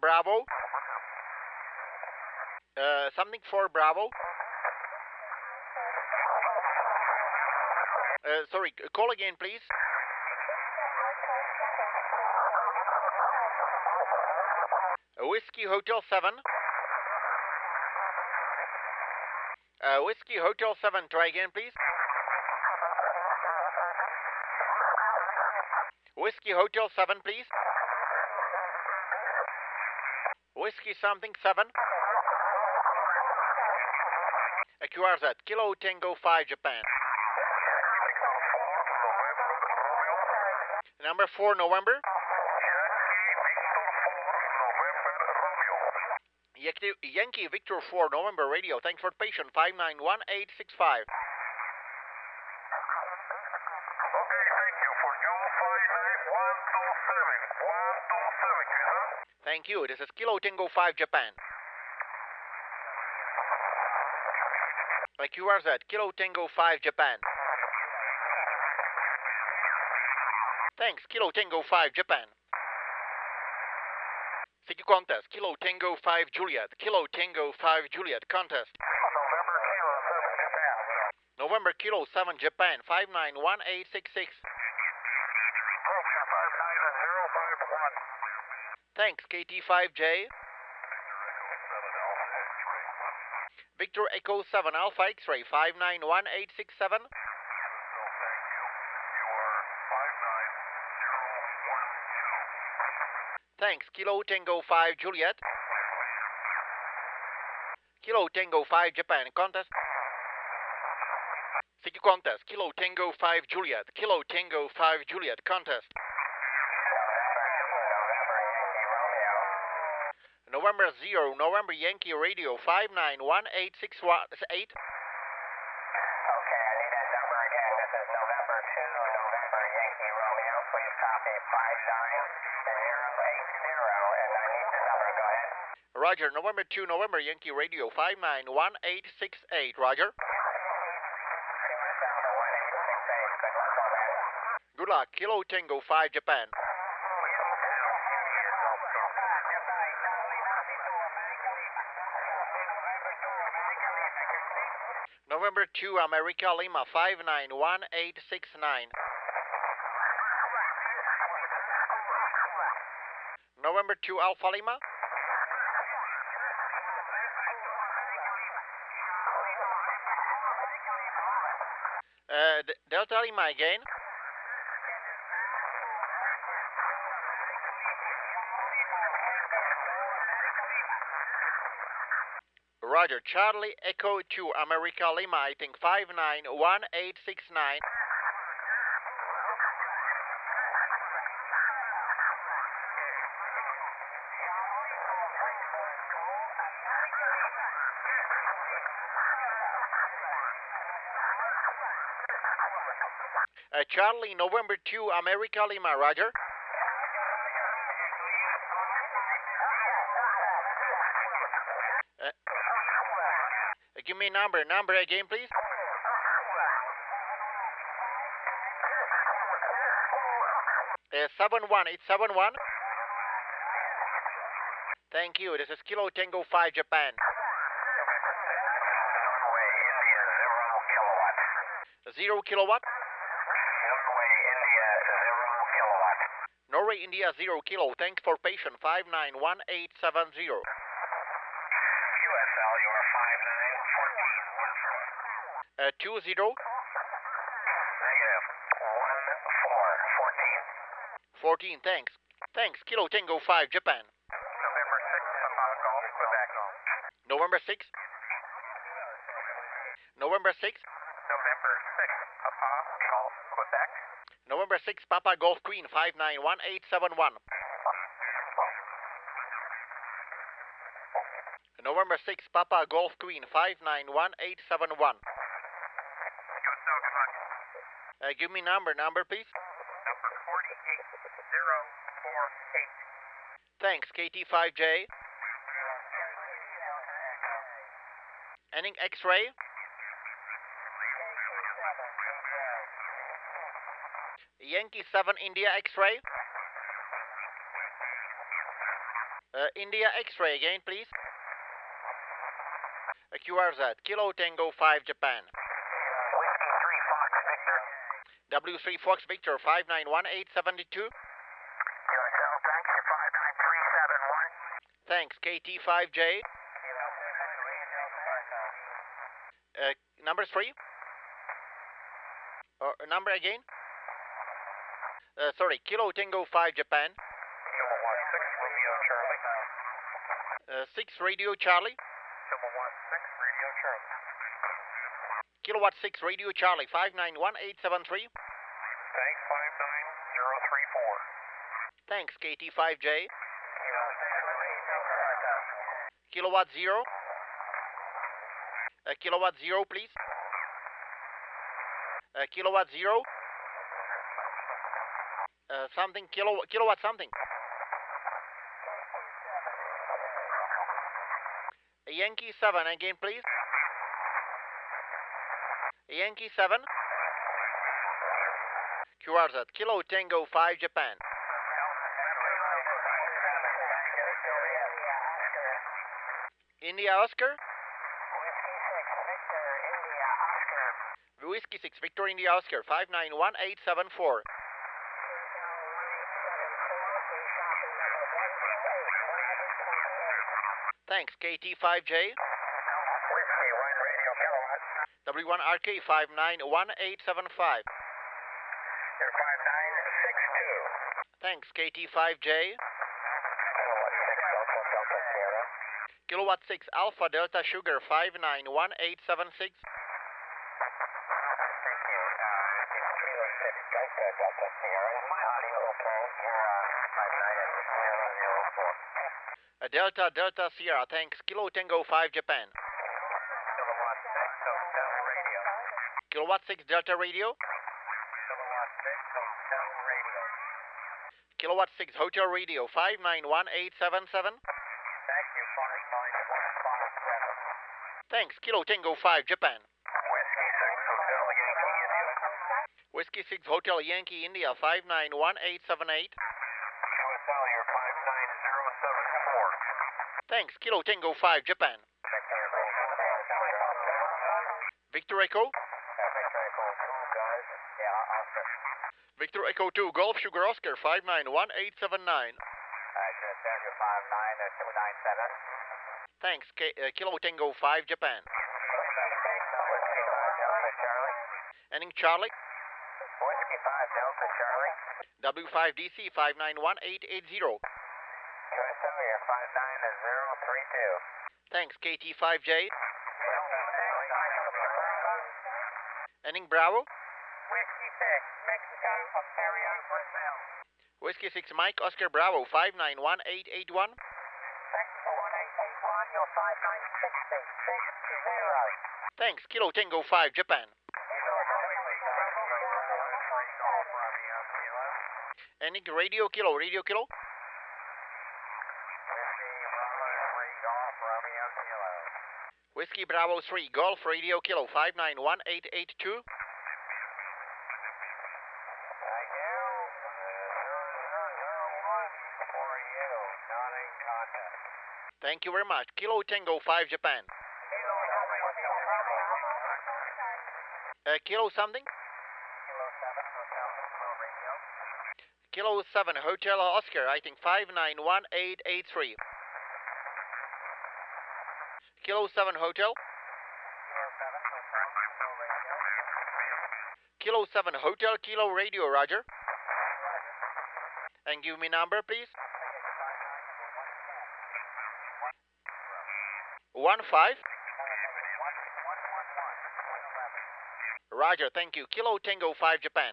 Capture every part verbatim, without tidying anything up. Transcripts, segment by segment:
Bravo. Uh, something for Bravo. Uh, sorry, call again, please. Whiskey Hotel seven. Uh, Whiskey Hotel seven, try again, please. Whiskey Hotel seven, please. Whiskey something seven. Q R Z, Kilo Tango five, Japan. Number four, November. Yankee, Yankee Victor four, November radio. Thanks for the patient. five nine one eight six five. Okay, thank you. For you, five nine one two seven. one two seven, Kilo. Thank you. This is Kilo Tango five, Japan. By Q R Z, Kilo Tango five, Japan. Thanks, Kilo Tango five, Japan. C Q contest, Kilo Tango five, Juliet. Kilo Tango five, Juliet, contest. November Kilo seven, Japan. November Kilo seven, Japan, five nine one eight six six. Approach five nine zero five one. Thanks, K T five J. Victor Echo seven, Alpha X-ray, five nine one eight six seven. Thanks, Kilo Tango five, Juliet. Kilo Tango five, Japan, contest. C Q contest, Kilo Tango five, Juliet. Kilo Tango five, Juliet, contest. November zero, November Yankee radio, five nine one eight six eight. Okay, I need that number again. This is November two, November Yankee Romeo. Please copy five nine zero eight zero, and I need the number. Go ahead. Roger, November two, November Yankee radio, five nine one eight six eight. Roger. Good luck, Kilo Tango five, Japan. November two, America Lima, five nine one eight six nine. November two, Alpha Lima. Uh, D Delta Lima again. Roger, Charlie Echo two, America Lima, I think five nine one eight six nine. Uh, Charlie, November two, America Lima, Roger. Uh, give me number, number again, please. Uh, seven one, it's seven one. Thank you, this is Kilo Tango five, Japan. Norway, India, zero kilowatt. Zero kilowatt. Norway, India, zero kilowatt. Norway, India, zero kilo. Thanks for patient. five nine one eight seven zero. U S L, you are five nine fourteen one four. Uh, two zero. Negative one four fourteen. Fourteen. Thanks. Thanks. Kilo Tango five, Japan. November sixth, Papa Golf, Quebec. November sixth. November sixth. November sixth, Papa Golf, Quebec. November sixth, Papa Golf Queen, five nine one eight seven one. November sixth, Papa Golf Queen, five nine one eight seven one. Good, so good luck. Uh, give me number, number please. Number forty-eight zero four eight. Thanks, K T five J. Ending X-ray. Yankee seven, India X-ray. Uh, India X-ray again, please. Uh, Q R Z, Kilo Tango five, Japan. Whiskey three Fox Victor. W three Fox Victor, five nine one eight seven two. Yourself, thanks, you five nine three seven one. Thanks, K T five J. Uh, number three. Uh, number again. Uh, sorry, Kilo Tango five, Japan. Kilo one six Radio Charlie. Uh, six Radio Charlie. Kilo one six Radio Charlie. Kilowatt six Radio Charlie, five nine one eight seven three. Thanks, five nine zero three four. Thanks, K T five J. Kilo Kilowatt zero. Uh, kilowatt zero, please. Uh, kilowatt zero. Uh, something, kilo, kilowatt something. A Yankee seven again, please. A Yankee seven. Q R Z, Kilo Tango five, Japan. India Oscar. Whiskey six Victor India Oscar, five nine one eight seven four. Thanks, K T five J. Whiskey one Radio Kilowatt. W one R K, five nine one eight seven five. You're five nine six two. Thanks, K T five J. Kilowatt six Alpha Delta Kilowatt six Alpha Delta Sierra. Sugar, five nine one eight seven six. Thank you. Uh, Kilo six Delta Delta Sierra. Is my audio okay? You're uh, five nine zero zero four. Uh, Delta Delta Sierra, thanks, Kilo Tango five, Japan. Kilowatt six Hotel Radio. Kilowatt six Delta Radio. Kilowatt six Hotel Radio. Kilowatt six Hotel Radio, five nine one eight seven seven. Thank you, five nine one five seven. Thanks, Kilo Tango five, Japan. Whiskey six Hotel Yankee India. Whiskey six Hotel Yankee India, five nine one eight seven eight. Q S L, you're five nine zero seven four. Thanks, Kilo Tango five, Japan. Victor Echo. Victor Echo two, Golf Sugar Oscar, five nine one eight seven nine. five nine two nine seven. Thanks, K- uh, Kilo Tango five, Japan. Whiskey five Delta Charlie. Ending Charlie. Whiskey five Delta Charlie. W five D C, five nine one eight eight zero. Q S L, you're five nine zero three two. Thanks, K T five J. Ending Bravo. Whiskey six Mexico Ontario Brazil. Whiskey six Mike Oscar Bravo, five nine one eight eight one. Thank you for one eight eight one. You're five nine six six zero. Thanks, Kilo Tango five, Japan. Ending Radio Kilo, Radio Kilo. Whiskey Bravo three, Golf Radio Kilo, five nine one eight eight two. Thank you. For you, not in contact. Thank you very much. Kilo Tango five, Japan. Uh, Kilo something? Kilo seven Hotel Kilo Radio. Kilo seven Hotel Oscar, I think five nine one eight eight three. Kilo seven Hotel. Kilo seven Hotel Kilo Radio. Kilo seven Hotel Kilo Radio, Roger. And give me number, please. One five. Roger, thank you. Kilo Tango five, Japan.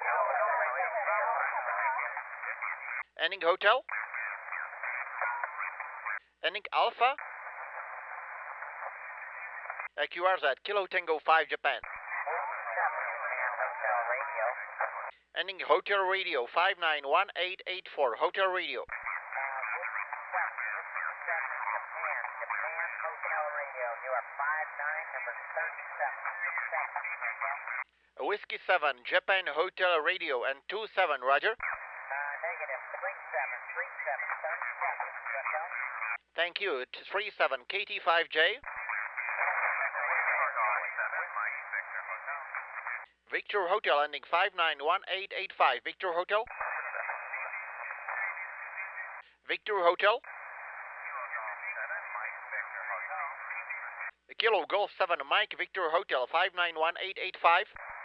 Ending Hotel. Ending Alpha. Uh, Q R Z, Kilo Tango five, Japan. Hotel Radio. Ending Hotel Radio, five nine one eight eight four. Hotel Radio. Japan, Japan Hotel Radio. You are five nine, number thirty-seven. Whiskey seven, Japan Hotel Radio, and two seven, Roger. Uh, negative three seven three seven thirty-seven. Thank you. three seven K T five J. Victor Hotel ending five nine one eight eight five. Victor Hotel. Victor Hotel. Kilo Golf seven Mike Victor Hotel five nine one eight eight five.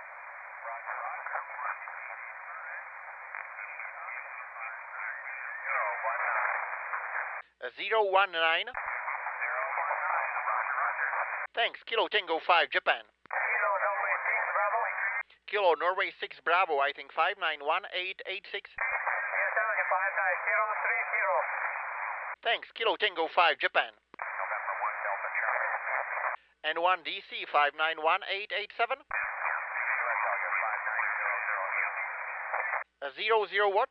zero one nine. Thanks. Kilo Tango five Japan. Kilo Norway six Bravo, I think five nine one eight eight six. Thanks. Kilo Tango five Japan. And one D C five nine one eight eight seven. Uh, zero zero what?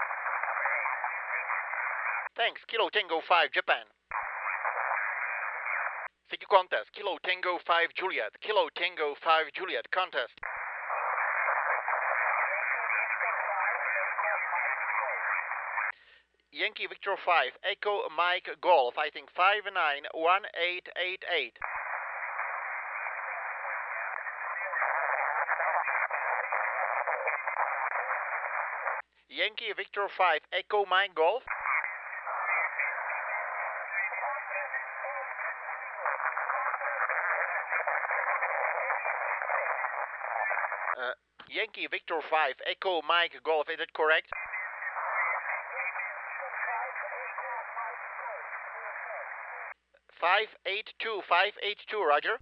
Thanks. Kilo Tango five Japan. C Q contest. Kilo Tango five Juliet. Kilo Tango five Juliet contest. Yankee Victor five Echo Mike Golf, I think five nine one eight eight eight. Yankee Victor five Echo Mike Golf. Uh, Yankee Victor five Echo Mike Golf, is it correct? five eight two, five eight two, Roger.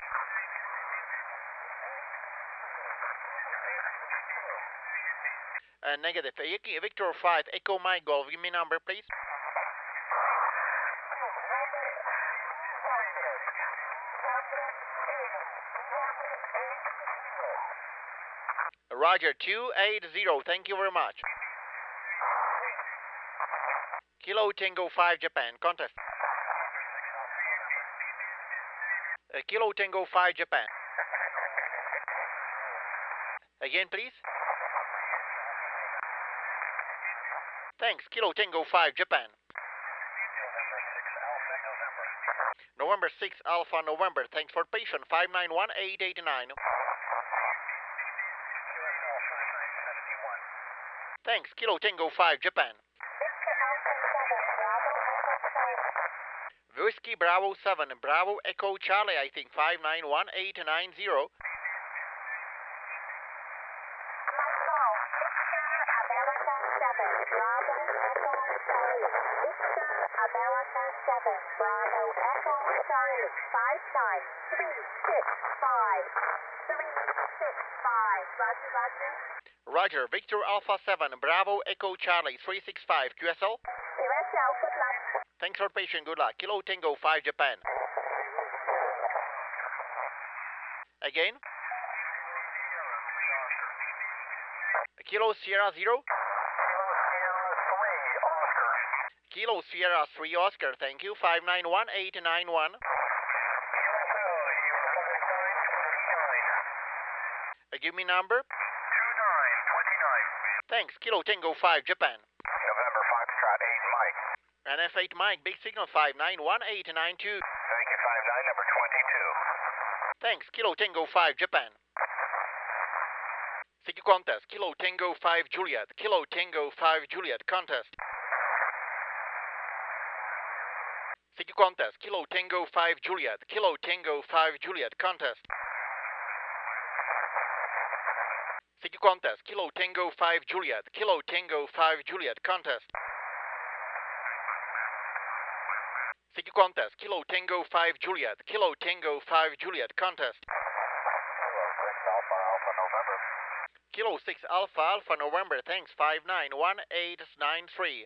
Uh, negative. Yankee Victor five Echo Mike Golf, give me number please. Roger, two eight zero, thank you very much. Kilo Tango five Japan, contest. Uh, Kilo Tango five Japan. Again, please. Thanks. Kilo Tango five Japan. November six Alpha November. Thanks for patient. five nine one eight eight nine. Thanks. Kilo Tango five Japan. Whiskey Bravo seven Bravo Echo Charlie, I think five nine one eight nine zero. Roger, Victor Alpha seven Bravo Echo Charlie three six five Q S L. Thanks for patient, good luck. Kilo Tango five Japan. Again. Kilo Sierra zero. Kilo Sierra three Oscar, thank you. five nine one eight nine one. Uh, give me number. two nine two nine. Thanks. Kilo Tango five Japan. November Foxtrot eight Mike. And F eight Mike, big signal five nine one eight nine two. Thank you, five nine, number twenty-two. Thanks. Kilo Tango five Japan. C Q contest. Kilo Tango five Juliet. Kilo Tango five Juliet contest. C Q contest. Kilo Tango five Juliet. Kilo Tango five Juliet contest. C Q contest. Kilo Tango five Juliet. Kilo Tango five Juliet contest. C Q contest. Kilo Tango five Juliet. Kilo Tango five Juliet contest. Kilo six Alpha Alpha November. Thanks. five nine one eight nine three.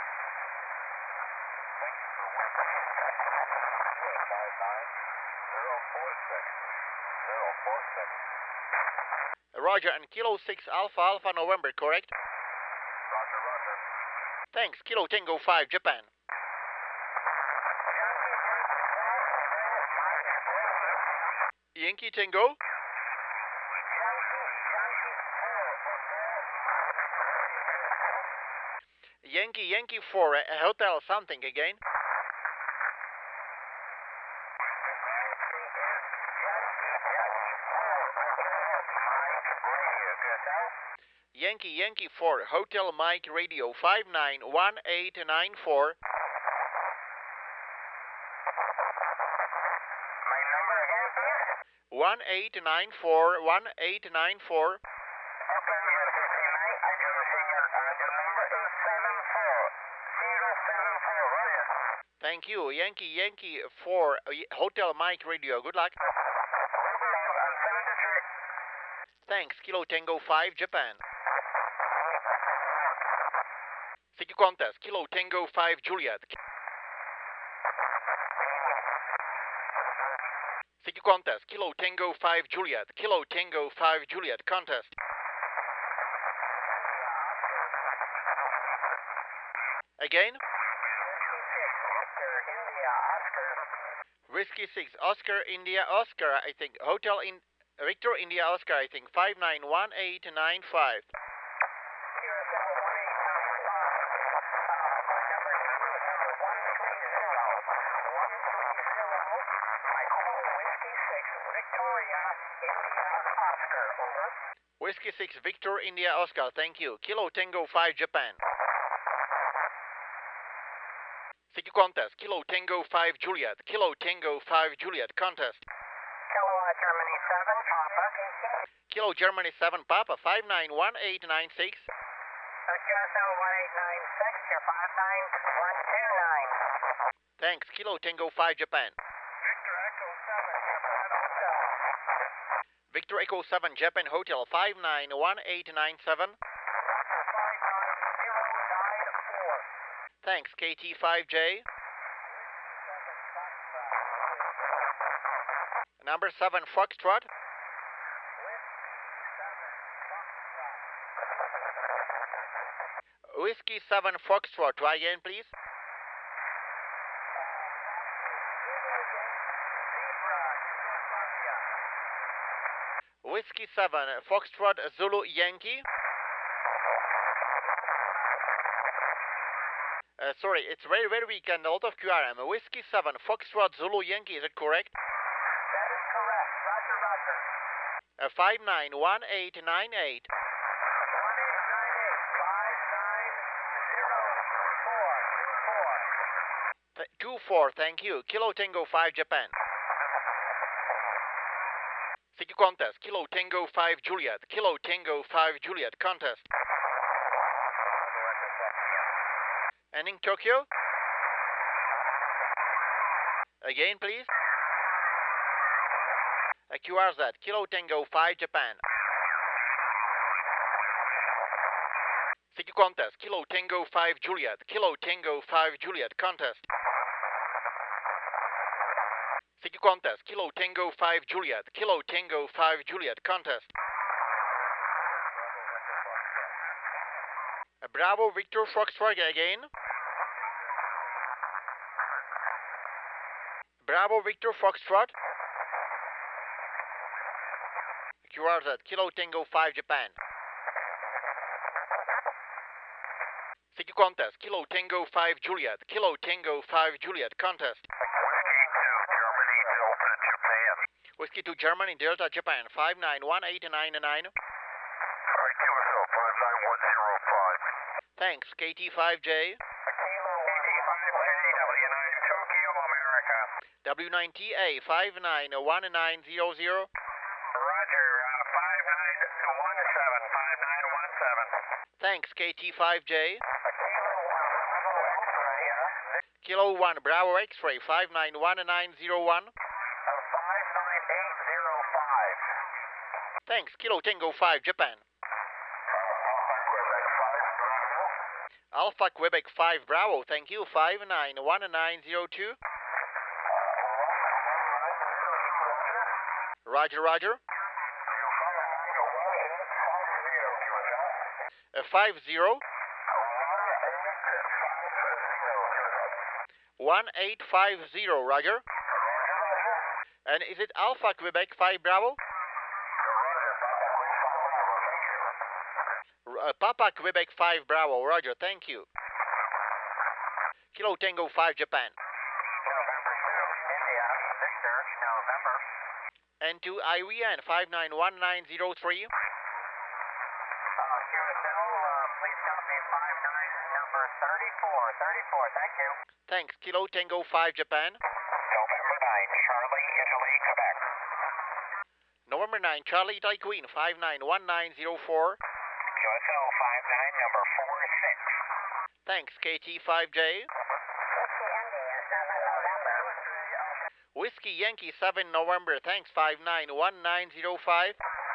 Roger, and Kilo six Alpha Alpha November, correct? Roger, roger. Thanks. Kilo Tango five Japan. Yankee Tango. Yankee Yankee four uh, Hotel something again. Yankee Yankee four, Hotel Mike Radio five nine one eight nine four. My number again, sir? one eight nine four, one eight nine four. Okay, yes, fifty-nine. I do see your, uh, your number is seven four zero seven four. Roger. Thank you. Yankee Yankee four, uh, Hotel Mike Radio. Good luck. I'm seventy-three. Thanks. Kilo Tango five, Japan. Thank you, contest. Kilo Tango five, Juliet. Thank you, contest. Kilo Tango five, Juliet. Kilo Tango five, Juliet. Contest. Again. Whiskey six, Oscar India Oscar, I think. Hotel in Victor India Oscar, I think. five nine one eight nine five. Whiskey six, Victor India Oscar, thank you. Kilo Tango five, Japan. Thank you, contest. Kilo Tango five, Juliet. Kilo Tango five, Juliet. Contest. Kilo uh, Germany seven, Papa. Kilo Germany seven, Papa. five nine one eight nine six. Uh, Q S L one eight nine six, you're five nine one two nine. Thanks. Kilo Tango five, Japan. Victor Echo seven, Japan Hotel. Victor Echo seven, Japan Hotel. five nine one eight nine seven. five nine zero nine four. Thanks. K T five J. Number seven, Foxtrot. Whiskey seven, Foxtrot. Try again, please. Whiskey seven, Foxtrot, Zulu Yankee. Uh, sorry, it's very, very weak and a lot of Q R M. Whiskey seven, Foxtrot, Zulu Yankee, is it correct? That is correct. Roger, roger. Uh, five nine one eight nine eight. one eight nine eight five nine zero four two four. two four, thank you. Kilo Tango five, Japan. Thank you, contest. Kilo Tango five, Juliet. Kilo Tango five, Juliet. Contest. Ending Tokyo. Again, please. A Q R Z. Kilo Tango five, Japan. Thank you, contest. Kilo Tango five, Juliet. Kilo Tango five, Juliet. Contest. Thank you, contest. Kilo Tango five, Juliet. Kilo Tango five, Juliet. Contest. A Bravo Victor Foxtrot again. Bravo Victor Foxtrot. Q R Z. Kilo Tango five, Japan. Thank you, contest. Kilo Tango five, Juliet. Kilo Tango five, Juliet. Contest. Whiskey to Germany, Delta, Japan. five nine one eight nine nine. Alright, Q S L five nine one zero five. Thanks. K T five J. Kilo K T five J, W nine Tokyo, America. W nine T A five nine one nine zero zero. Roger, uh, five nine one seven, five nine one seven. Thanks. K T five J. Kilo one, Bravo Kilo one X-ray, yeah? Bravo X-ray five nine one nine zero one. five nine eight zero five. Thanks. Kilo Tango five, Japan. Alpha Quebec five, Bravo. Thank you. five nine one nine zero two. Roger, Roger. Uh, five zero. one eight five zero, Roger. And is it Alpha Quebec five, Bravo? Uh, Papa Quebec five, Bravo. Roger, thank you. Kilo Tango five, Japan. November two, India, Victor, November. And to I V N five nine one nine zero three. Thanks. Kilo Tango five, Japan. November nine, Charlie, Italy, Quebec. November nine, Charlie, Italy, Queen, five nine one nine zero four. Q S L five nine, number four six. Thanks. K T five J. Whiskey Yankee seven, November. Thanks. five nine one nine zero five.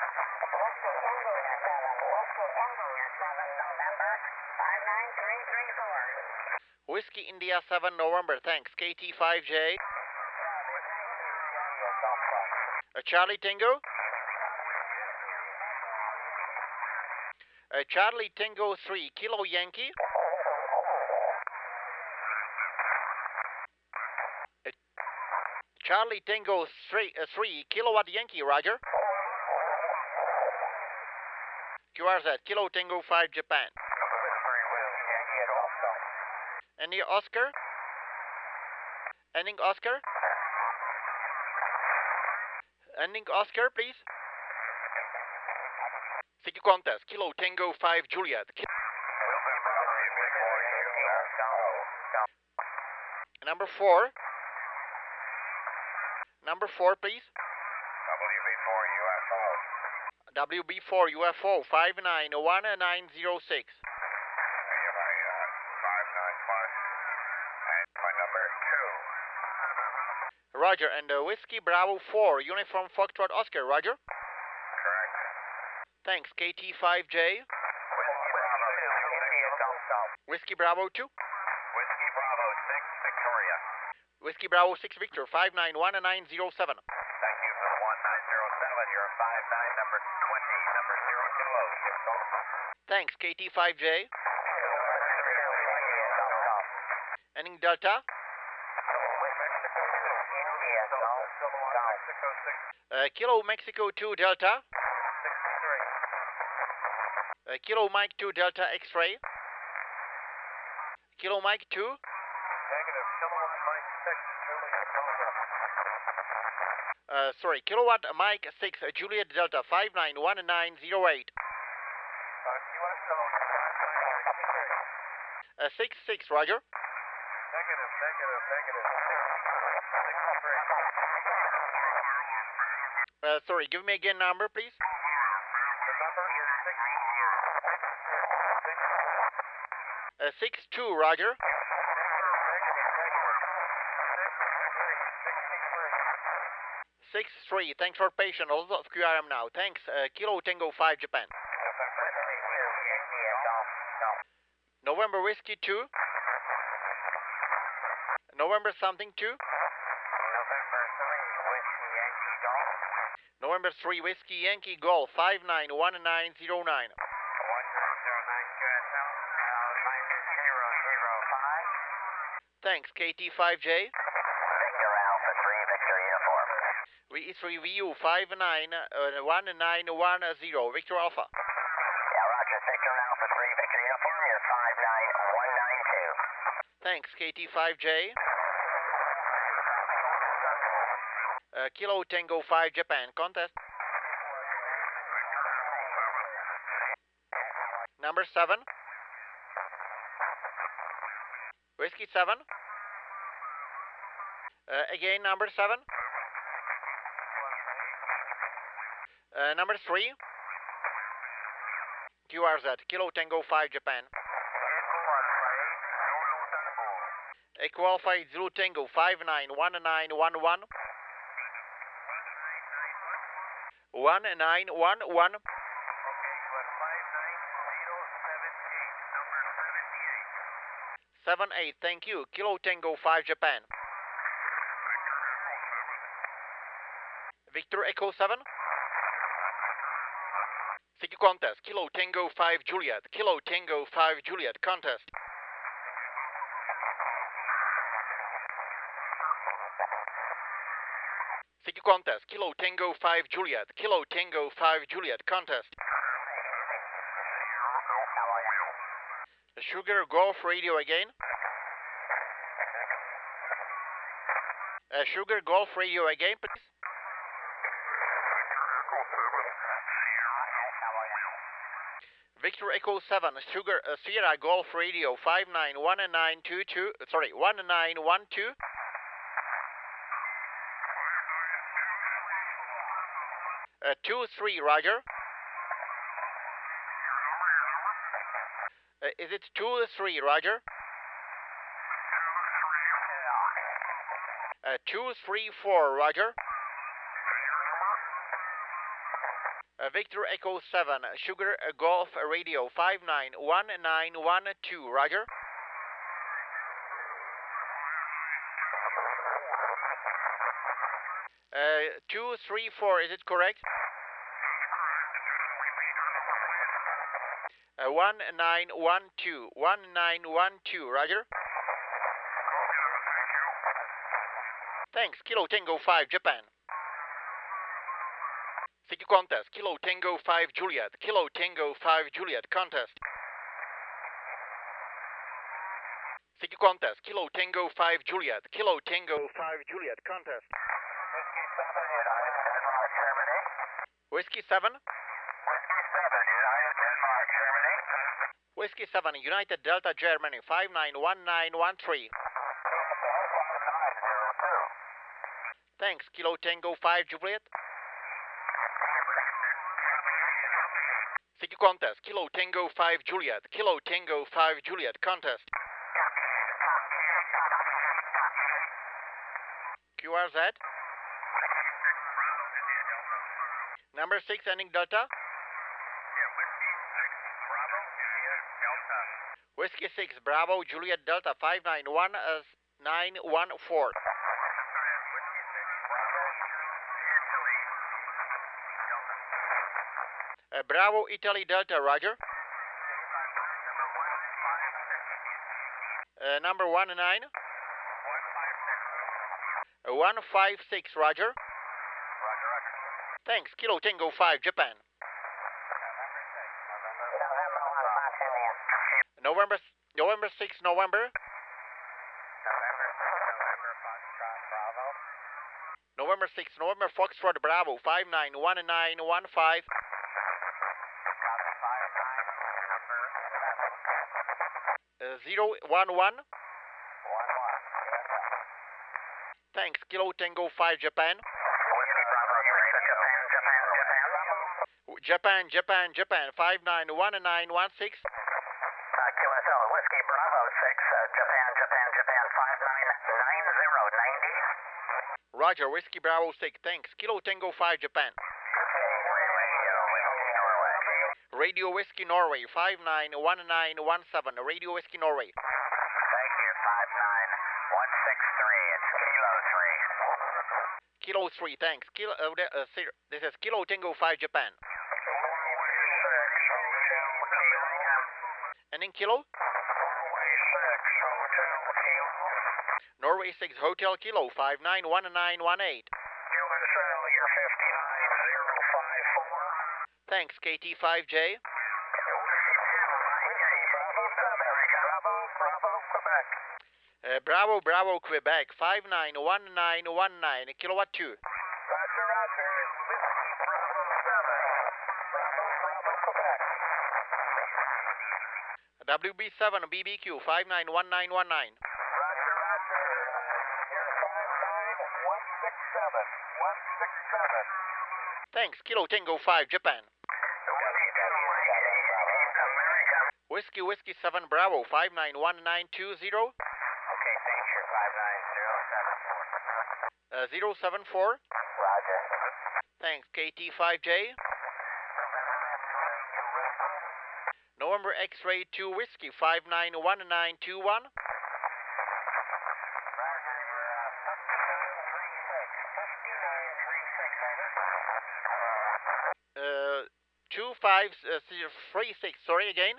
Whiskey India seven, November. Thanks. K T five J. Uh, Charlie Tango. Uh, Charlie Tango three, Kilo Yankee. Uh, Charlie Tango three, uh, three, Kilowatt Yankee, Roger. Q R Z, Kilo Tango five, Japan. Any Oscar? Ending Oscar? Ending Oscar, please. City contest, Kilo Tango five, Juliet. Ki Number four. Number four, please. W B four U F O. W B four U F O five nine one nine zero six. Roger, and uh, Whiskey Bravo four, Uniform Foxtrot Oscar, Roger. Correct. Thanks, K T five J. Whiskey Bravo two. Whiskey Bravo six, Victoria. Whiskey Bravo six, Victor, five nine one nine zero seven. Thank you for one nine zero seven, you're five nine, number twenty, number zero kilo. Thanks, K T five J. Ending Delta. Uh, Kilo Mexico two Delta. Uh, Kilo Mike two Delta X-ray. Kilo Mike two. Negative, Kilo Mike six, Juliet Delta. Uh, sorry, Kilowatt Mike six, uh, Juliet Delta five nine one nine zero eight. Uh, Q S L five nine, Uh, six six, Roger. negative, negative, negative, Uh, sorry, give me again number, please. the number is six, Uh, six two, Roger. Six three. Thanks for patient. Also of Q R M now. Thanks. Uh, Kilo Tango five, Japan. November Whiskey two. November something two. November three Whiskey Yankee Golf five nine one nine zero nine. Thanks, K T five J. Victor Alpha three, Victor Uniform. V E three V U five nine one nine one zero, Victor Alpha. Yeah, Roger, Victor Alpha three, Victor Uniform, you're five nine one nine two. Thanks, K T five J. Uh, Kilo Tango five, Japan. Contest. Number seven. Whiskey seven. Uh, again, number seven. Uh, number three. Q R Z, Kilo Tango five, Japan. Echo Alpha Zulu Tango five nine one nine one one. one nine one one. seven eight, thank you. Kilo Tango five, Japan. Victor Echo seven. City contest. Kilo Tango five, Juliet. Kilo Tango five, Juliet. Contest. City contest. Kilo Tango five, Juliet. Kilo Tango five, Juliet. Contest. Sugar Golf Radio again. Uh, Sugar Golf Radio again, please. Victor Echo seven, Sugar uh, Sierra Golf Radio five nine one nine two two, sorry, one nine one two. Uh, two three, Roger. Uh, is it two three, Roger? Uh, two three four, Roger. Uh, Victor Echo seven, Sugar uh, Golf Radio five nine one nine one two, Roger. Uh, two three four, is it correct? Uh, one nine one two, one nine one two, Roger. Thanks, Kilo Tango five, Japan. C Q contest, Kilo Tango five, Juliet, Kilo Tango five, Juliet, contest. C Q contest, Kilo Tango five, Juliet, Kilo Tango five, Juliet, contest. Whiskey seven, Whiskey seven, United Delta, Germany, five nine one nine one three. Thanks, Kilo Tango five, Juliet. C Q contest, Kilo Tango five, Juliet, Kilo Tango five, Juliet, contest. Q R Z. Number six, ending Delta. Whiskey six, Bravo, Juliet, Delta, five nine one nine one four. Uh, Bravo, Italy, Delta, Roger. Uh, number one nine. Uh, one five six, Roger. Thanks, Kilo Tango five, Japan. November, November six, November. November six, November Foxtrot, Bravo, five nine one nine one five. Uh, zero one one. Thanks, Kilo Tango five, Japan. Japan, Japan, Japan, five nine one nine one six. Uh, Q S L, Whiskey Bravo six, uh, Japan, Japan, Japan, five nine nine zero ninety. Roger, Whiskey Bravo six, thanks. Kilo Tango five, Japan. Radio Whiskey Norway, five nine one nine one seven, Radio Whiskey Norway. Thank you, five nine one six three, it's Kilo three. Kilo three, thanks. Kilo, uh, uh, this is Kilo Tango five, Japan. Ending Kilo? Norway six, Hotel Kilo, five nine one nine one eight. Thanks, K T five J. Uh, Bravo, Bravo, Quebec, five nine one nine one nine, kilowatt two. Roger, roger, Whiskey Bravo seven, Bravo, Bravo, Quebec. W B seven, B B Q, five nine one nine one nine. Roger, roger, here five nine one six seven, one six seven. Thanks, Kilo Tango five, Japan. Whiskey, Whiskey seven, Bravo, five nine one nine two zero. Okay, thank you, five nine zero seven four. Uh, zero seven four. Roger. Thanks, K T five J. November X-Ray two, Whiskey, five nine one nine two one. Uh, two five uh, three six, sorry again.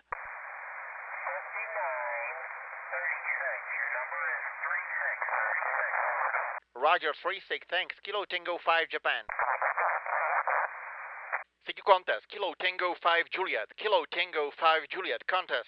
Roger, three six, thanks. Kilo Tango five, Japan. C Q contest, Kilo Tango five, Juliet. Kilo Tango five, Juliet, contest.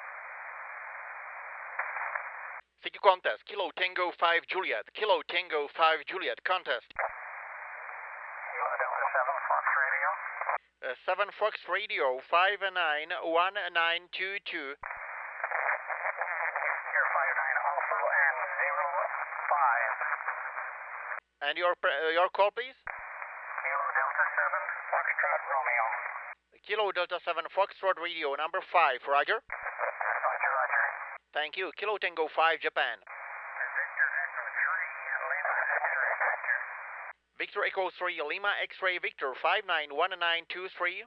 C Q contest, Kilo Tango five, Juliet. Kilo Tango five, Juliet, contest. Uh, seven Fox Radio, five nine one nine two two. Here, five nine Alpha and zero five. And your, uh, your call, please? Kilo Delta seven, Foxtrot Romeo. Kilo Delta seven Foxtrot Radio, number five, roger. Roger, roger. Thank you. Kilo Tango five, Japan. Victor Echo three, Lima X-ray Victor. Victor Echo three, Lima X-ray Victor, five nine one nine two three.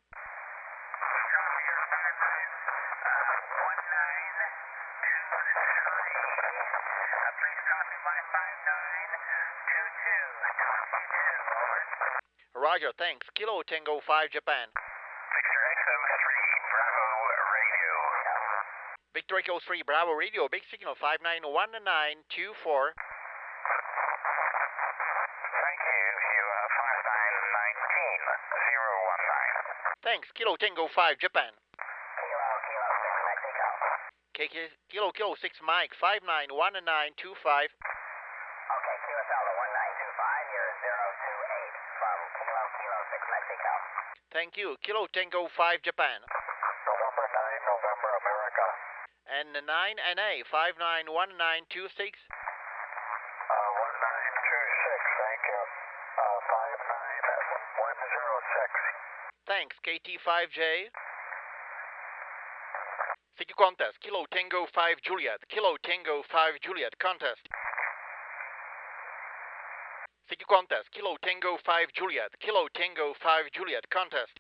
Roger, thanks. Kilo Tango five, Japan. Victor Echo three, Bravo Radio. Victor Echo three, Bravo Radio, big signal five nine one nine two four. Thank you, you uh, five nine one nine zero one nine. Thanks. Kilo Tango five, Japan. Kilo, Kilo six, Mexico. K K, Kilo Kilo six, Mike, five nine one nine two five. Okay, Q S L one nine two five, you're zero two eight from Kilo, Kilo six, Mexico. Thank you. Kilo Tango five, Japan. November nine, November America. And nine N A, five nine one nine two six. Uh, one nine two six, thank you. Uh, five nine one zero six. Thanks. K T five J. City contest. Kilo Tango five, Juliet. Kilo Tango five, Juliet. Contest. City contest. Kilo Tango five, Juliet. Kilo Tango five, Juliet. Contest.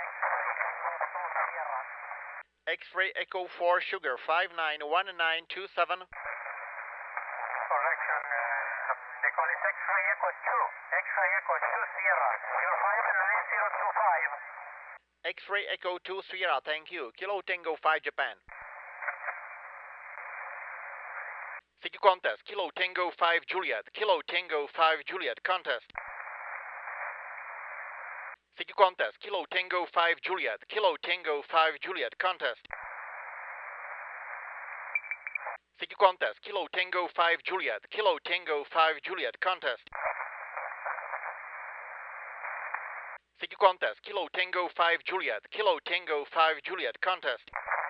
X-ray Echo four, Sugar. five nine one nine two seven. Correction, uh, they call it X-ray Echo two. X-ray Echo two Sierra. You're five nine zero two five. X-ray Echo two, Sierra. Thank you. Kilo Tango five, Japan. City contest. Kilo Tango five, Juliet. Kilo Tango five, Juliet. Contest. City contest. Kilo Tango five, Juliet. Kilo Tango five, Juliet. Contest. City contest. Kilo Tango five, Juliet. Kilo Tango five, Juliet. Contest. City contest. Kilo Tango five, Juliet. Kilo Tango five, Juliet. Contest.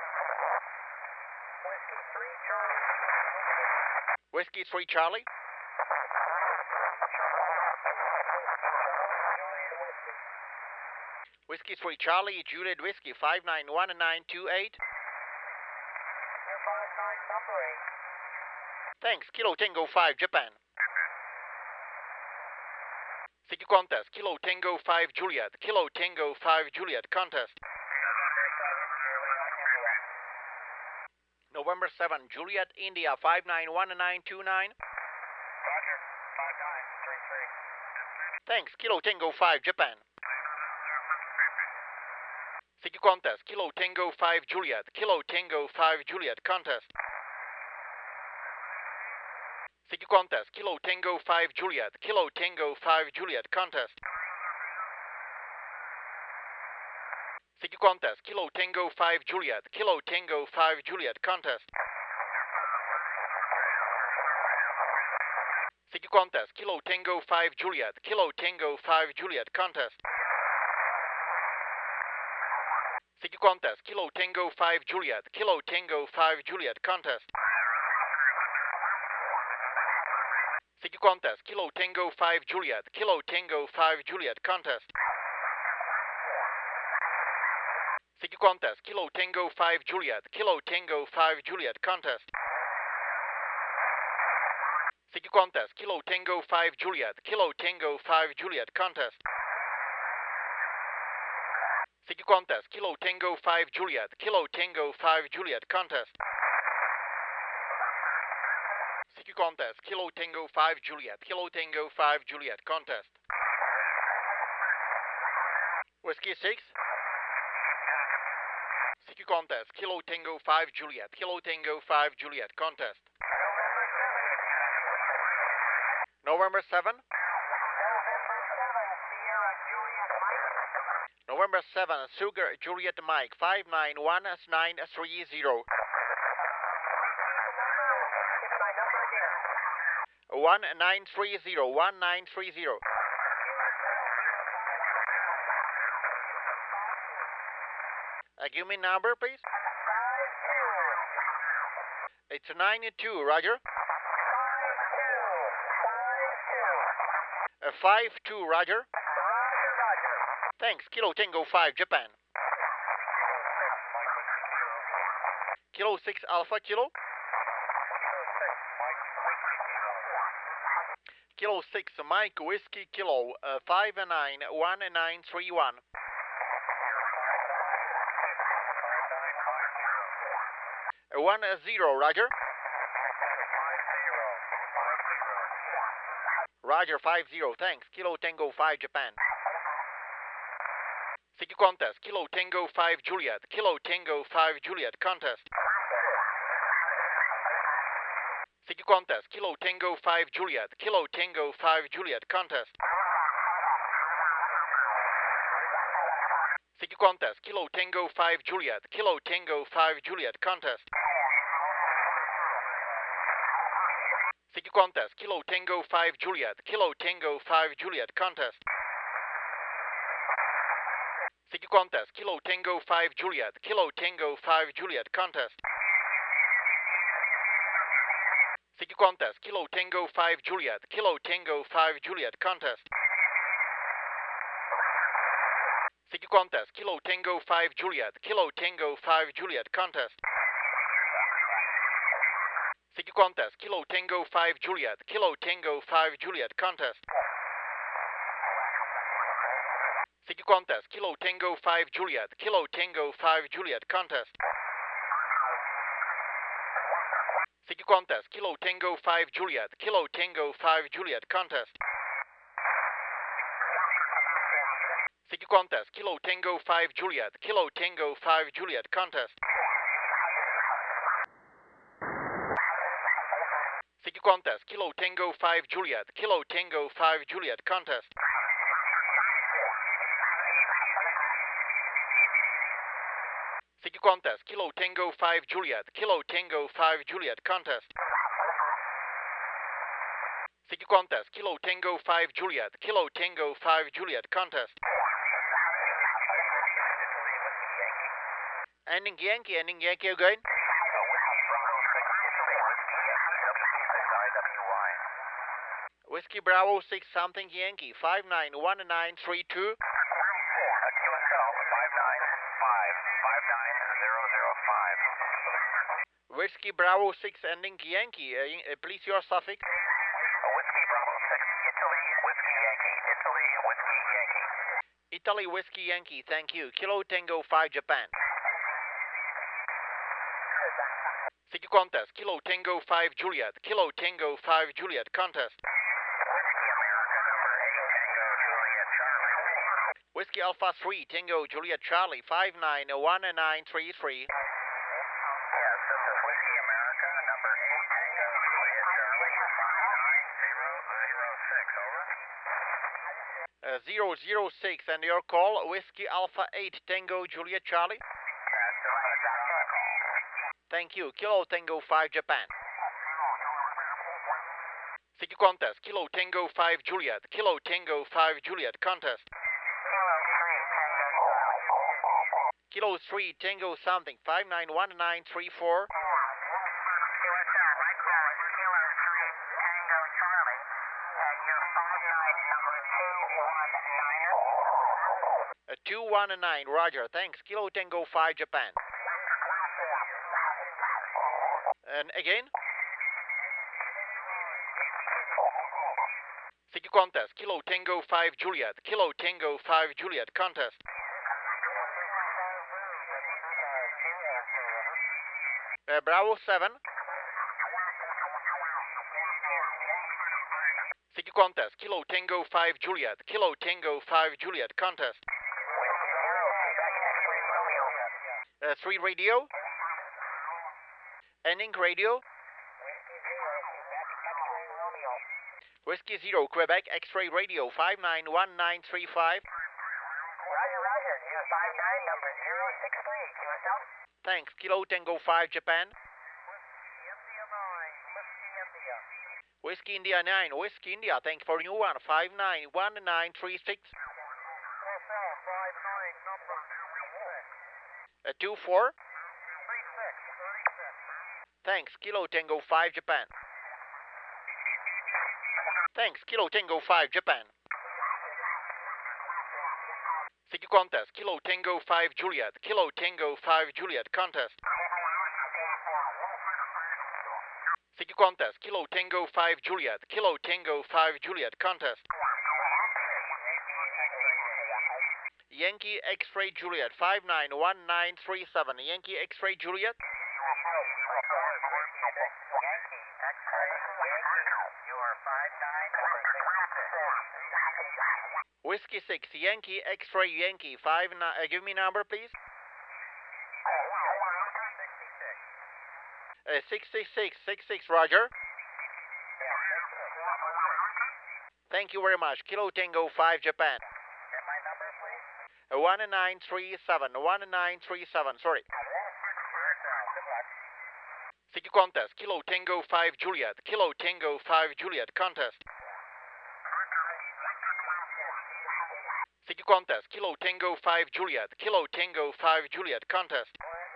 Whiskey three, Charlie. Whiskey three, Charlie, Juliet Whiskey, five nine one nine two eight. five nine number eight. Thanks. Kilo Tango five, Japan. City contest. Kilo Tango five, Juliet. Kilo Tango five, Juliet. Contest. November seventh, Juliet, India, five nine one nine two nine. Roger, five nine three three. Thanks. Kilo Tango five, Japan. City contest. Kilo Tango five, Juliet. Kilo Tango five, Juliet. Contest. City contest. Kilo Tango five, Juliet. Kilo Tango five, Juliet. Contest. City contest. Kilo Tango five, Juliet. Kilo Tango five, Juliet. Contest. City contest. Kilo Tango five, Juliet. Kilo Tango five, Juliet. Contest. City contest. Kilo Tango five, Juliet. Kilo Tango five, Juliet. Contest. City contest. Kilo Tango five, Juliet. Kilo Tango five, Juliet. Contest. City contest. Kilo Tango five, Juliet. Kilo Tango five, Juliet. Contest. City contest. Kilo Tango five, Juliet. Kilo Tango five, Juliet. Contest. City contest. Kilo Tango five, Juliet. Kilo Tango five, Juliet. Contest. City contest. Kilo Tango five, Juliet. Kilo Tango five, Juliet. Contest. Whiskey six. City contest. Kilo Tango five, Juliet. Kilo Tango five, Juliet. Contest. November seventh. November seventh, Sugar Juliet Mike, five nine one nine three zero. one nine three zero, one nine three zero. Uh, give me number, please. It's nine two, Roger. Uh, five two, Roger. Thanks. Kilo Tango five, Japan. Kilo six Alpha Kilo. Kilo six Mike Whiskey Kilo uh, five nine one nine three one. Uh, one uh, zero, Roger. Roger five zero. Thanks. Kilo Tango five, Japan. C Q contest. Kilo Tango five Juliet. Kilo Tango five Juliet contest. C Q contest. Kilo Tango five Juliet. Kilo Tango five Juliet contest. C Q contest. Kilo Tango five Juliet. Kilo Tango five Juliet contest. C Q contest. Kilo Tango five Juliet. Kilo Tango five Juliet contest. C Q contest. Kilo Tango five Juliet. Kilo Tango five Juliet contest. C Q contest. Kilo Tango five Juliet. Kilo Tango five Juliet contest. C Q contest. Kilo Tango five Juliet. Kilo Tango five Juliet contest. C Q contest. Kilo Tango five Juliet. Kilo Tango five Juliet contest. C Q contest. Kilo Tango five Juliet. Kilo Tango five Juliet contest. C Q contest. Kilo Tango five Juliet. Kilo Tango five Juliet contest. C Q contest. Kilo Tango five Juliet. Kilo Tango five Juliet contest. C Q contest. Kilo Tango five Juliet. Kilo Tango five Juliet contest. C Q contest. Kilo Tango five Juliet. Kilo Tango five Juliet contest. C Q contest. Kilo Tango five Juliet. Kilo Tango five Juliet contest. Ending Yankee, ending Yankee again. Whiskey Bravo six something Yankee five nine one nine three two. Whiskey Bravo six ending Yankee, uh, uh, please your suffix. Whiskey Bravo six, Italy, Whiskey Yankee, Italy, Whiskey Yankee. Italy Whiskey Yankee, thank you. Kilo Tango five Japan. C Q contest. Kilo Tango five Juliet. Kilo Tango five Juliet contest. Whiskey America number eight, Tango Juliet Charlie. Whiskey Alpha three Tango Juliet Charlie five nine one nine three three. Yes, this is Whiskey America number eight, Tango Juliet Charlie five nine zero zero six. Over. Uh, zero zero six and your call. Whiskey Alpha eight Tango Juliet Charlie. That's right, that's our call. Thank you. Kilo Tango five Japan. C Q contest. Kilo Tango five Juliet. Kilo Tango five Juliet contest. Kilo three Tango something five nine one nine three four. Uh, two one nine, Roger. Thanks. Kilo Tango five Japan. And again. C Q contest. Kilo Tango five Juliet. Kilo Tango five Juliet contest. Uh, Bravo seven. C Q contest. Kilo Tango five Juliet. Kilo Tango five Juliet contest. Uh, three radio. Ending radio. Whiskey Zero Quebec X-ray radio five nine one nine three five. Roger, Roger. U five nine number zero six three. Q S L. Thanks. Kilo Tango five Japan. Whiskey India nine. Whiskey India. Thanks for new one. five nine one nine three six. Uh, two four. Thanks, Kilo Tango five, Japan. Thanks, Kilo Tango five, Japan. C Q contest, Kilo Tango five, Juliet. Kilo Tango five, Juliet, contest. C Q contest, Kilo Tango five, Juliet. Kilo Tango five, Juliet, contest. Yankee X-ray Juliet, five nine one nine three seven. Yankee X-ray Juliet. Whiskey six, Yankee X-ray Yankee, five nine. Uh, give me number, please. Uh, six six six, six six, Roger. Thank you very much. Kilo Tango five, Japan. Uh, one nine three seven, one nine three seven, sorry. C Q contest, Kilo Tango five, Juliet. Kilo Tango five, Juliet, contest. C Q contest, Kilo Tango five, Juliet. Kilo Tango five, Juliet, contest.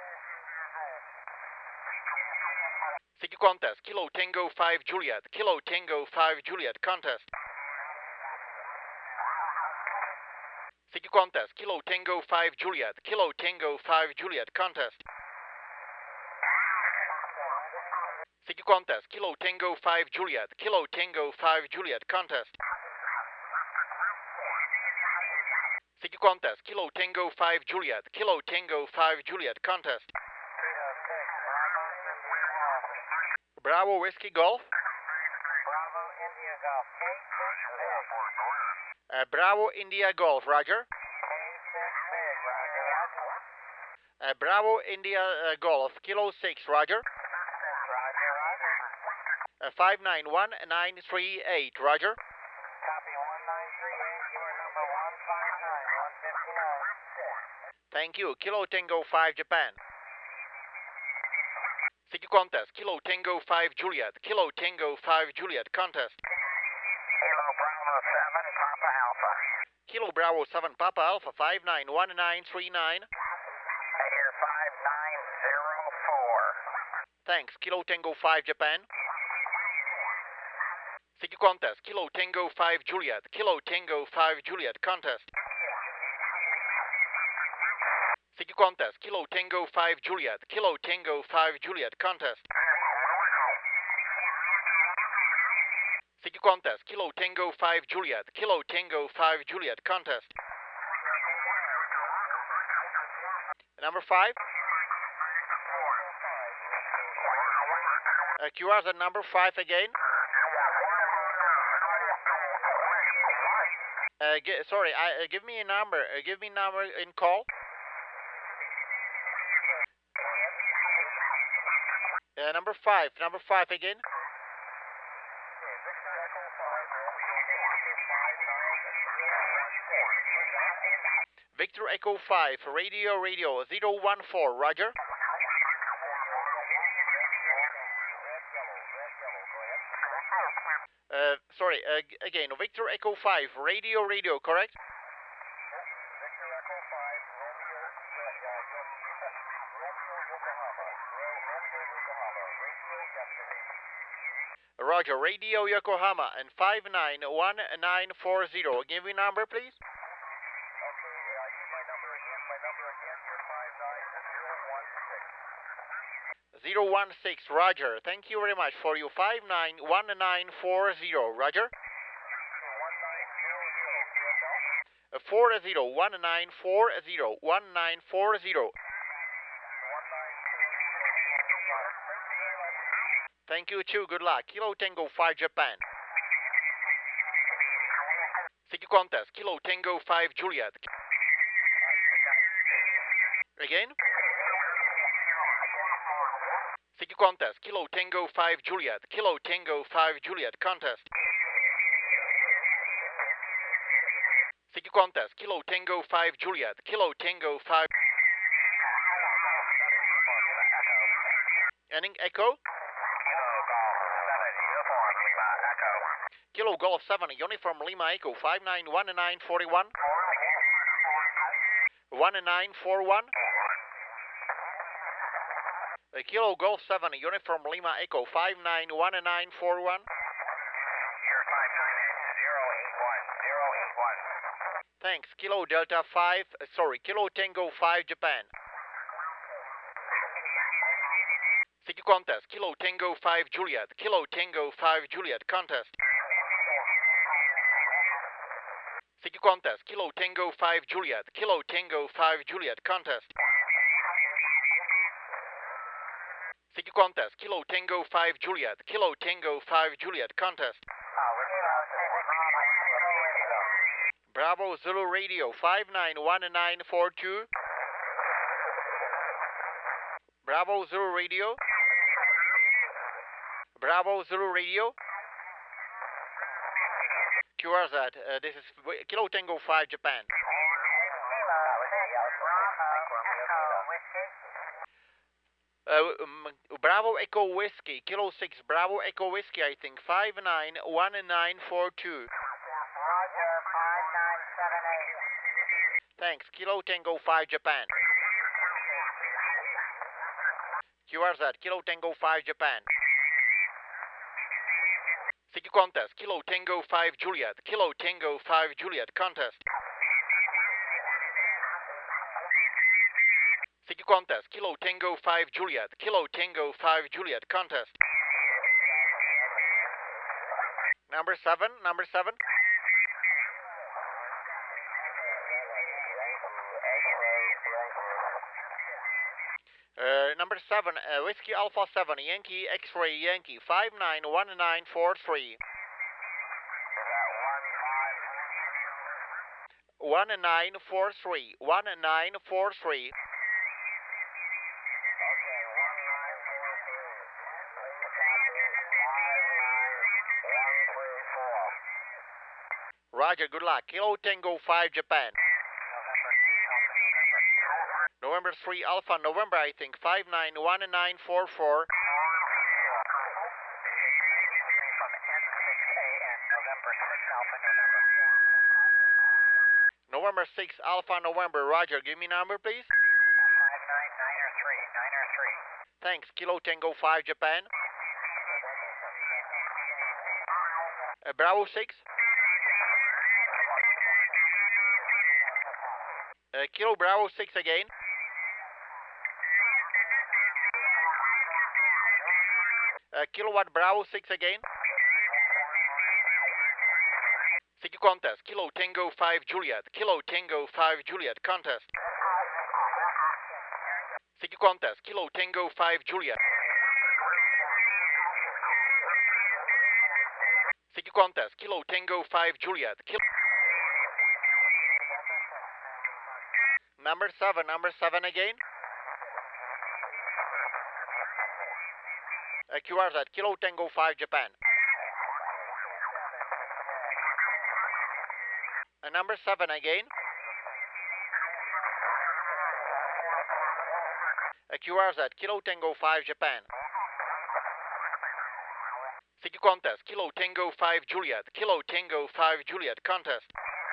C Q contest, Kilo Tango five, Juliet. Kilo Tango five, Juliet, contest. C Q contest, Kilo Tango five, Juliet. Kilo Tango five, Juliet, contest. C Q contest, Kilo Tango five, Juliet. Kilo Tango five, Juliet, contest. C Q contest, Kilo Tango five, Juliet. Kilo Tango five, Juliet, contest. Bravo Whiskey Golf. Bravo India Golf. Uh, Bravo India Golf, Roger. Uh, Bravo India uh, Golf, Kilo six, Roger. Uh, five nine one nine three eight, Roger. Copy one nine three eight, you are number one five nine, one fifty-nine. Thank you, Kilo Tango five, Japan. C Q contest, Kilo Tango five, Juliet. Kilo Tango five, Juliet, contest. Kilo Bravo seven, Papa Alpha. Kilo Bravo seven, Papa Alpha, five nine one nine three nine. I hear five nine zero four. Thanks, Kilo Tango five, Japan. C Q contest, Kilo Tango five, Juliet. Kilo Tango five, Juliet, contest. C Q contest, Kilo Tango five, Juliet. Kilo Tango five, Juliet, contest. C Q contest, Kilo Tango five, Juliet. Kilo Tango five, Juliet, contest. Number five. Uh, Q R the number five again. Uh, g- sorry, I, uh, give me a number. Uh, give me a number in call. Uh, number five. Number five again. Victor Echo five, radio, radio, zero one four, Roger. Uh, sorry, uh, g- again, Victor Echo five, radio, radio, correct? Roger, radio Yokohama and five nine one nine four zero. Give me number, please. zero one six, Roger. Thank you very much for you. five nine one nine four zero, Roger. Uh, four zero one nine four zero one nine four zero. Thank you too. Good luck. Kilo Tango five, Japan. C Q contest. Kilo Tango five, Juliet. Again. C Q contest. Kilo Tango five, Juliet. Kilo Tango five, Juliet, contest. C Q contest. Kilo Tango five, Juliet. Kilo Tango five. Ending echo. Kilo Golf seven, Uniform Lima Echo, five nine one nine four one. one nine four one. Uh, Kilo Golf seven, Uniform Lima Echo five nine one nine four one. Sierra five nine zero eight one zero eight one. Thanks. Kilo Delta five, uh, sorry, Kilo Tango five, Japan. C Q contest, Kilo Tango five, Juliet, Kilo Tango five, Juliet, contest. C Q contest, Kilo Tango five, Juliet, Kilo Tango five, Juliet, contest. C Q contest, Kilo Tango five, Juliet, Kilo Tango five, Juliet, contest. Bravo Zulu Radio five nine one nine four two. Bravo Zulu Radio. Bravo Zulu Radio. Q R Z, uh, this is Kilo Tango five, Japan. Uh, um, Bravo Echo Whiskey, Kilo six, Bravo Echo Whiskey, I think, five nine one nine four two. Roger, five nine seven eight. Thanks, Kilo Tango five, Japan. Q R Z, Kilo Tango five, Japan. C Q contest, Kilo Tango five, Juliet, Kilo Tango five, Juliet, contest. C Q contest, Kilo Tango five, Juliet, Kilo Tango five, Juliet, contest. Number seven, number seven. Uh, number seven, uh, Whiskey Alpha seven, Yankee X-Ray Yankee, five nine one nine four three. one nine four three, one nine four three. Roger, good luck. Kilo Tango five, Japan. November three, Alpha November, I think, five nine one nine four four. November six, Alpha November, Roger, give me number, please. five nine nine three, nine three. Thanks, Kilo Tango five, Japan. Uh, Bravo six. Uh, Kilo Bravo six again. Uh, Kilowatt Bravo six again. C Q contest, Kilo Tango five, Juliet, Kilo Tango five, Juliet, contest. C Q contest, Kilo Tango five, Juliet. C Q contest, Kilo Tango five, Juliet, Kilo... Number seven, number seven again. Uh, Q R Z, Kilo Tango five, Japan. Uh, number seven again. Uh, Q R Z, Kilo Tango five, Japan. C Q contest, Kilo Tango five, Juliet, Kilo Tango five, Juliet, contest.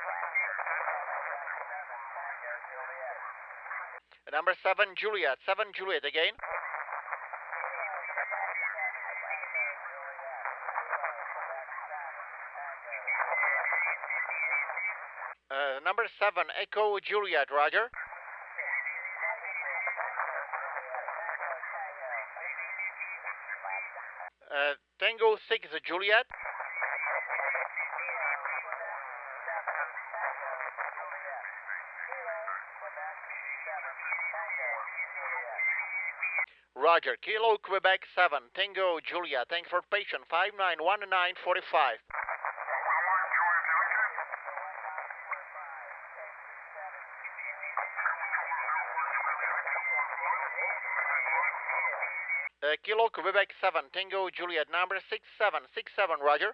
Uh, number seven, Juliet, seven, Juliet again. Uh, number seven, Echo Juliet, Roger. Uh, Tango six, Juliet. Roger, Kilo Quebec seven, Tango Julia, thanks for patience, five nine one nine four five. Uh, Kilo Quebec seven, Tango Juliet, number six seven six seven, Roger.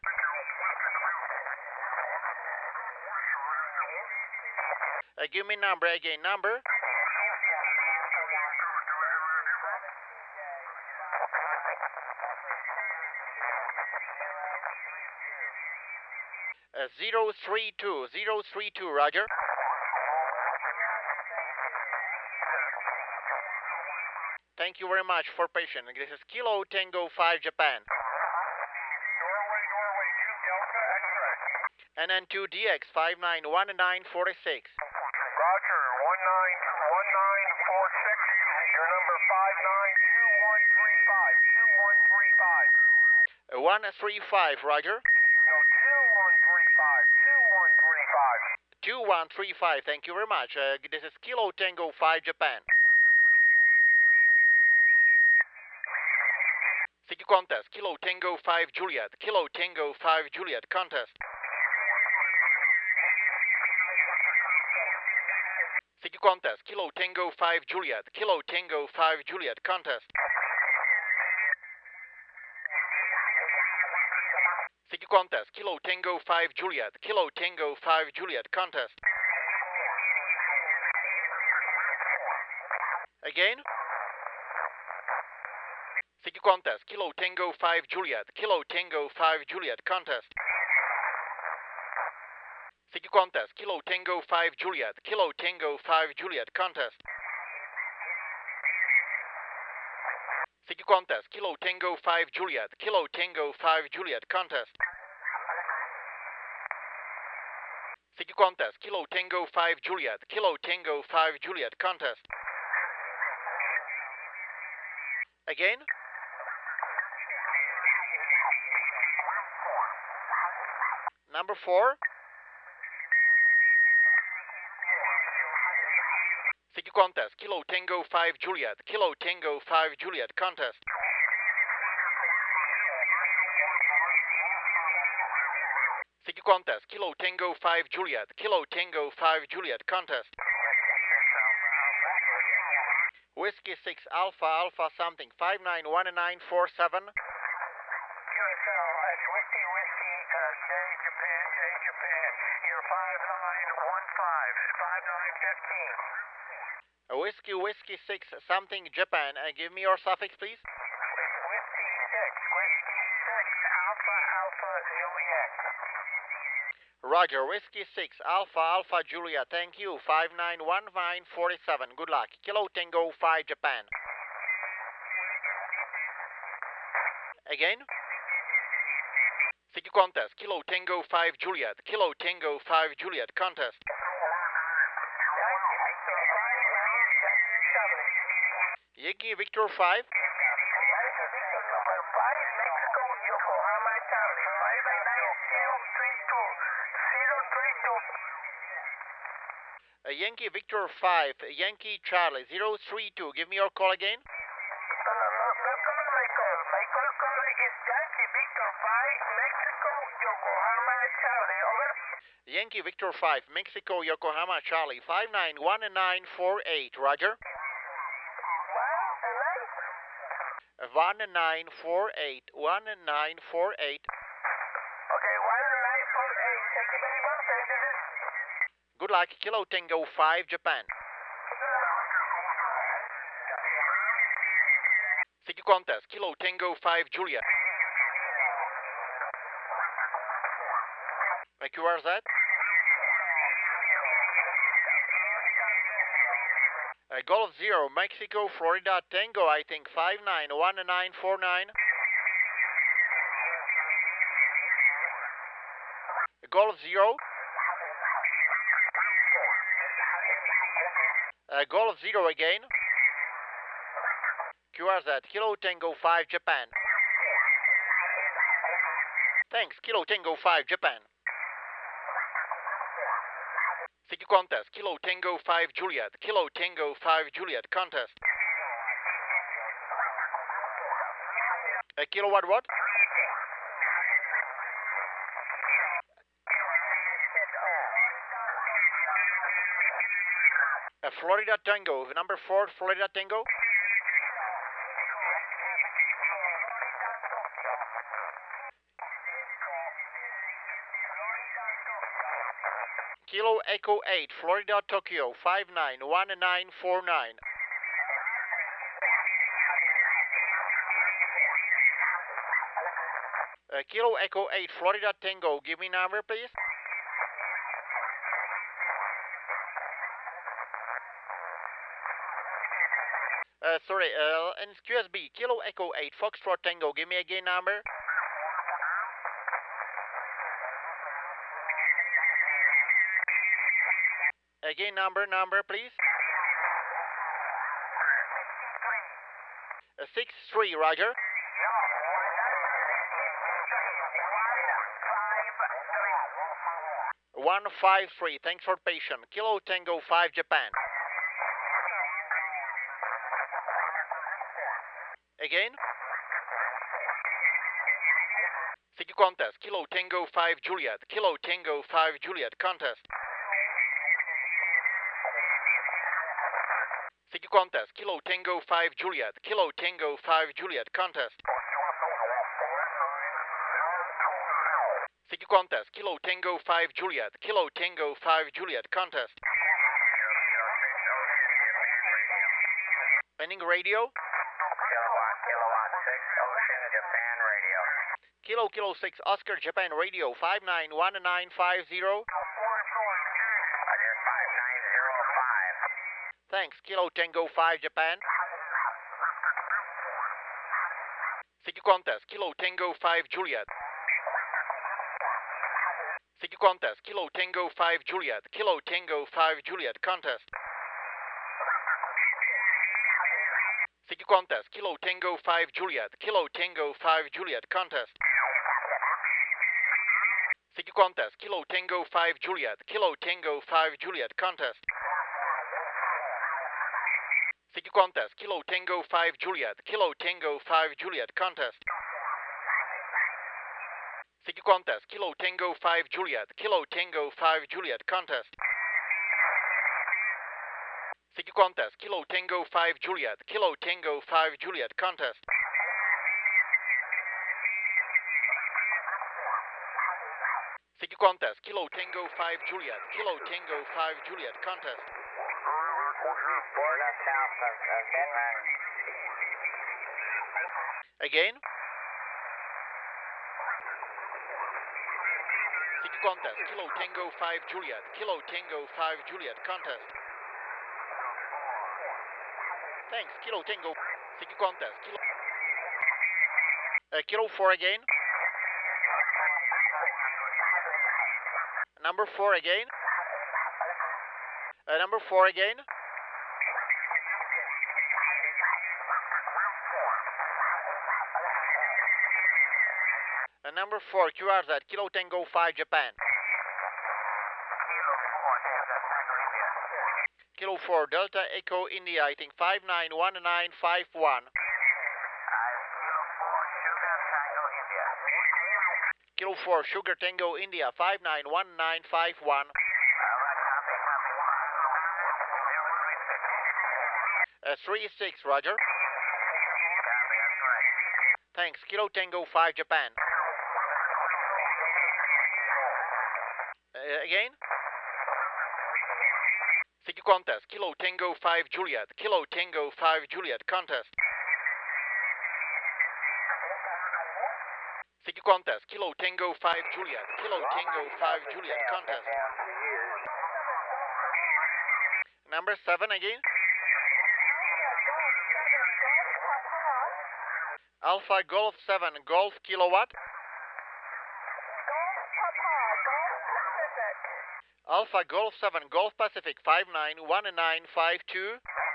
Uh, give me number again, number. Uh, zero three two, zero three two, Roger. Thank you very much for patience. This is Kilo Tango five Japan. Norway, Norway, two Delta X-ray. And then two D X five nine one nine four six. Roger, one nine one nine four six. Your number five nine two one three five. two one three five. Uh, one three five, Roger. No, two one three five. two one three five. two one three five, thank you very much. Uh, this is Kilo Tango five Japan. C Q contest, Kilo Tango five Juliet. Kilo Tango five Juliet contest. C Q contest, Kilo Tango five Juliet. Kilo Tango five Juliet contest. C Q contest, Kilo Tango five Juliet. Kilo Tango five Juliet contest. Again. C Q contest, Kilo Tango five Juliet. Kilo Tango five Juliet contest. C Q contest, Kilo Tango five Juliet. Kilo Tango five Juliet contest. C Q contest, Kilo Tango five Juliet. Kilo Tango five Juliet contest. C Q contest, Kilo Tango five Juliet. Kilo Tango five Juliet contest. Again. Number four. C Q contest, Kilo Tango five Juliet. Kilo Tango five Juliet contest. C Q contest, Kilo Tango five Juliet. Kilo Tango five Juliet contest. Whiskey six Alpha Alpha something five nine one nine four seven. Q S L, it's Whiskey, Whiskey, uh, J, Japan, J, Japan. You're five nine one five, five nine fifteen. Whiskey Whiskey six something Japan. Uh, give me your suffix, please. Whiskey six, Whiskey six, Alpha, Alpha, Juliet. Roger, Whiskey six Alpha Alpha Juliet. Thank you. five nine one nine four seven. Good luck. Kilo Tango five Japan. Again. C Q contest, Kilo Tango five Juliet. Kilo Tango five Juliet contest. Yankee Victor five. Uh, Yankee Victor five, Yankee Charlie zero three two. Give me your call again. Yankee Victor five, Mexico, Yokohama, Charlie five nine one nine four eight. Roger. one nine four eight. one nine four eight. Okay, one nine four eight. Thank you very much. Good luck. Kilo Tango five Japan. C Q contest, Kilo Tango five Juliet. Uh, Q R Z. Uh, Golf zero, Mexico, Florida, Tango, I think five nine one nine four nine. Golf zero. Uh, Golf zero again. Q R Z, Kilo Tango five Japan. Thanks, Kilo Tango five Japan. C Q contest, Kilo Tango five Juliet. Kilo Tango five Juliet contest. Uh, kilowatt what? Uh, Florida Tango, number four, Florida Tango. Kilo Echo eight, Florida Tokyo, five nine one nine four nine. Uh, Kilo Echo eight, Florida Tango, give me number please. Uh, sorry, uh, and it's Q S B, Kilo Echo eight, Foxtrot Tango. Give me a gain number. Again, number, number, please. Uh, six three, Roger. one five three, thanks for patient. Kilo Tango five, Japan. Again. C Q contest, Kilo Tango five, Juliet. Kilo Tango five, Juliet, contest. C Q contest, Kilo Tango five, Juliet. Kilo Tango five, Juliet, contest. C Q contest, Kilo Tango five, Juliet. Kilo Tango five, Juliet, contest. Ending radio. Kilowatt, kilowatt six, Ocean, Japan radio. Kilo Kilo six, Oscar, Japan radio, five nine one nine five zero. Roger, five nine zero five. Thanks, Kilo Tango five, Japan. C Q contest, Kilo Tango five, Juliet. C Q contest, Kilo Tango five, Juliet. Kilo Tango five, Juliet, contest. C Q contest, Kilo Tango five, Juliet. Kilo Tango five, Juliet, contest. C Q contest, Kilo Tango five, Juliet. Kilo Tango five, Juliet, contest. C Q contest, Kilo Tango five, Juliet. Kilo Tango five, Juliet, contest. C Q contest, Kilo Tango five, Juliet. Kilo Tango five, Juliet, contest. C Q contest, Kilo Tango five, Juliet. Kilo Tango five, Juliet, contest. C Q contest, Kilo Tango five, Juliet. Kilo Tango five, Juliet, contest. Border south of, of Denmark. Again. C Q contest, Kilo Tango five, Juliet. Kilo Tango five, Juliet, contest. Thanks, Kilo Tango. C Q contest, Kilo. Uh, Kilo four again. Number four again. Uh, number four again. Uh, number four, Q R Z, Kilo Tango five, Japan. Kilo four, Delta Echo India, I think five nine one nine five one. Kilo four, Sugar Tango India, five nine one nine five one. Uh, three six, Roger. Thanks, Kilo Tango five, Japan. Uh, again. C Q contest, Kilo Tango five, Juliet. Kilo Tango five, Juliet, contest. C Q contest, Kilo Tango five, Juliet. Kilo Tango five, Juliet, contest. Number seven again. Alpha Golf seven, Golf Kilowatt. Alpha Golf seven, Golf Pacific, five nine one nine five two.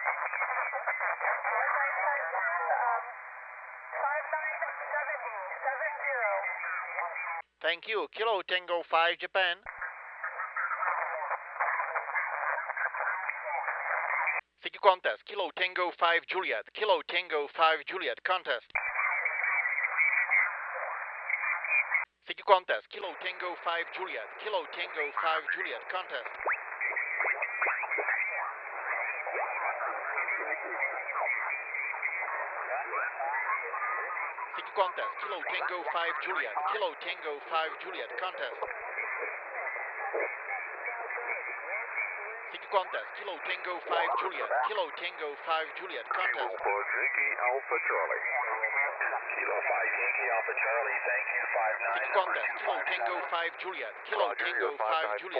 Thank you. Kilo Tango five, Japan. C Q contest, Kilo Tango five, Juliet. Kilo Tango five, Juliet, contest. C Q contest, Kilo Tango five, Juliet. Kilo Tango five, Juliet, contest. C Q contest, Kilo Tango five, Juliet. Kilo Tango five, Juliet, contest. C Q contest, Kilo Tango five, Juliet. Kilo Tango five, Juliet, contest. For Yankee Alpha Charlie. Kilo five Yankee Alpha Charlie, thank you, five nine. C Q contest, Kilo Tango five, Juliet. Kilo Tango five, Juliet.